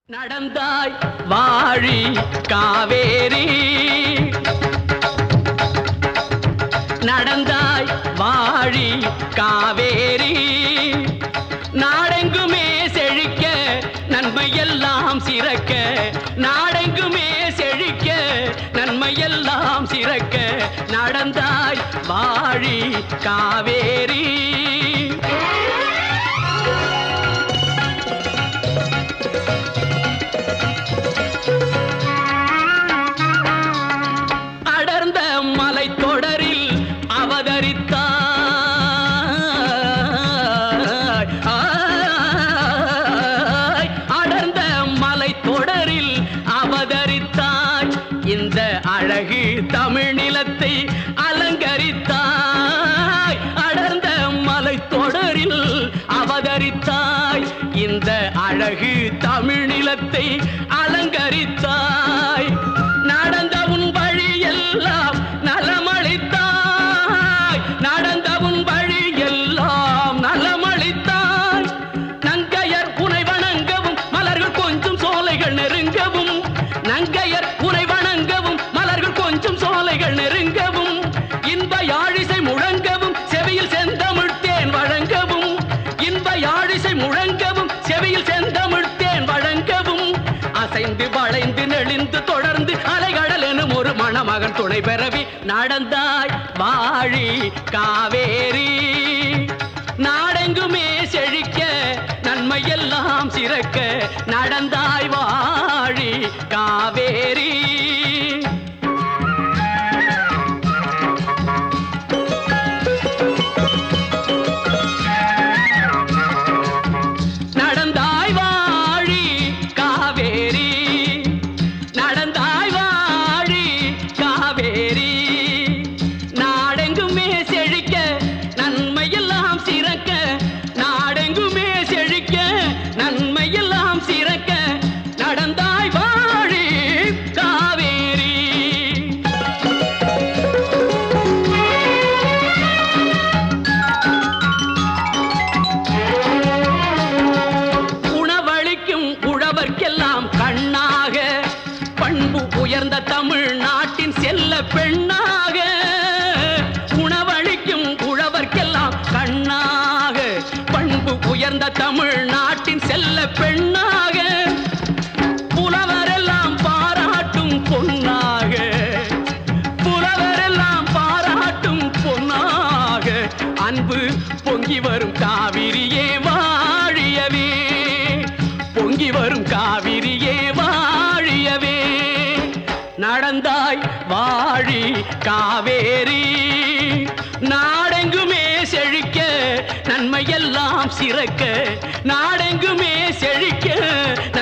நடந்தாய் வாழி காவேரி நடந்தாய் வாழி காவேரி நாடெங்குமே செழிக்க நன்மையெல்லாம் சிறக்க நாடெங்குமே செழிக்க நன்மையெல்லாம் சிறக்க நடந்தாய் வாழி காவேரி இந்த அழகு தமிழ் நிலத்தை அலங்கரித்தாய் அடர்ந்த மலை தொடரில் அவதரித்தாய் இந்த அழகு தமிழ் நிலத்தை அலங்கரித்தாய் நடந்த உன் வழி எல்லாம் நலமளித்தாய் நடந்த உன் வழி எல்லாம் நலமளித்தாய் நங்கையர் உனை வணங்கவும் மலர்கள் கொஞ்சம் சோலைகள் நெருங்கவும் நங்கையர் உனை வணங்கவும் மலர்கள் கொஞ்சம் சோலைகள் நெருங்கவும் இன்ப யாழிசை முழங்கவும் செவியில் செந்தமிழ் தேன் வழங்கவும் இன்ப யாழிசை முழங்கவும் செவியில் செந்தமிழ் தேன் வழங்கவும் அசைந்து வளைந்து நெளிந்து தொடர்ந்து அலைகடல் எனும் ஒரு மணமகன் துணை பெறவி நடந்தாய் வாழி காவேரி நாடெங்குமே செழிக்க நன்மையெல்லாம் சிறக்க நடந்தாய் வாழி காவேரி நடந்தாய் வாழி காவேரி நடந்தாய் வாழி காவேரி நாடெங்குமே செழிக்க நன்மையெல்லாம் சிறக்க நாடெங்குமே செழிக்க நன்மையெல்லாம் சிறக்க நடந்தாய் வாழி காவேரி உணவளிக்கும் உழவர்க்கெல்லாம் கண்ணாக பண்பு உயர்ந்த தமிழ்நாட்டின் செல்ல பெண்ணாக உணவளிக்கும் உழவர்க்கெல்லாம் கண்ணாக பண்பு உயர்ந்த தமிழ்நாட்டின் செல்ல பெண்ணாக புலவரெல்லாம் பாராட்டும் பொன்னாக புலவரெல்லாம் பாராட்டும் பொன்னாக அன்பு பொங்கி வரும் காவிரியே வாழியவே பொங்கி வரும் காவிரியே வாழியவே நடந்தாய் வாழி காவேரி நாடெங்குமே செழிக்க நன்மையெல்லாம் சிறக்க நாடெங்குமே செழிக்க